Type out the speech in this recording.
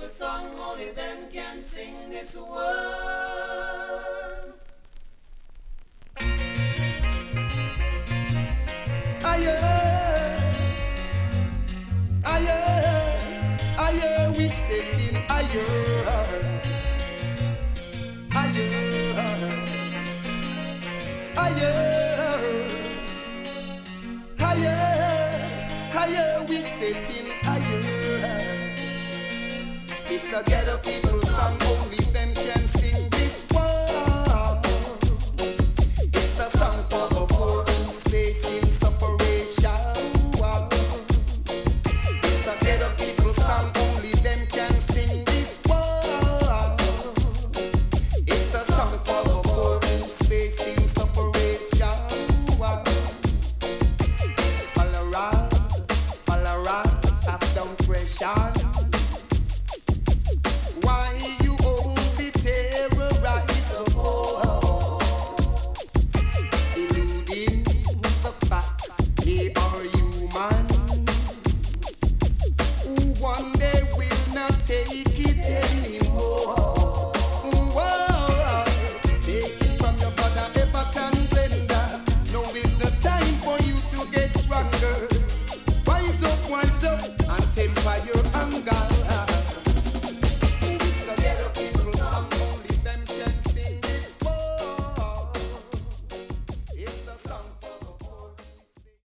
song, only them can sing this world. Higher, we stepping higher, higher, higher, we stepping higher. It's a ghetto people song, only them can sing.